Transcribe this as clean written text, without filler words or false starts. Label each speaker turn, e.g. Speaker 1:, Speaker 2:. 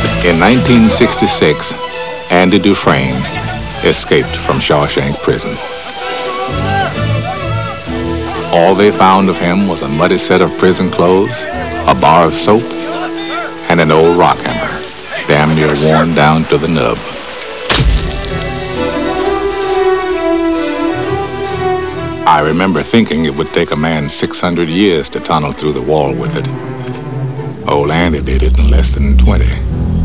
Speaker 1: In 1966, Andy Dufresne escaped from Shawshank Prison. All they found of him was a muddy set of prison clothes, a bar of soap, and an old rock hammer, damn near worn down to the nub. I remember thinking it would take a man 600 years to tunnel through the wall with it. Old Andy did it in less than 20.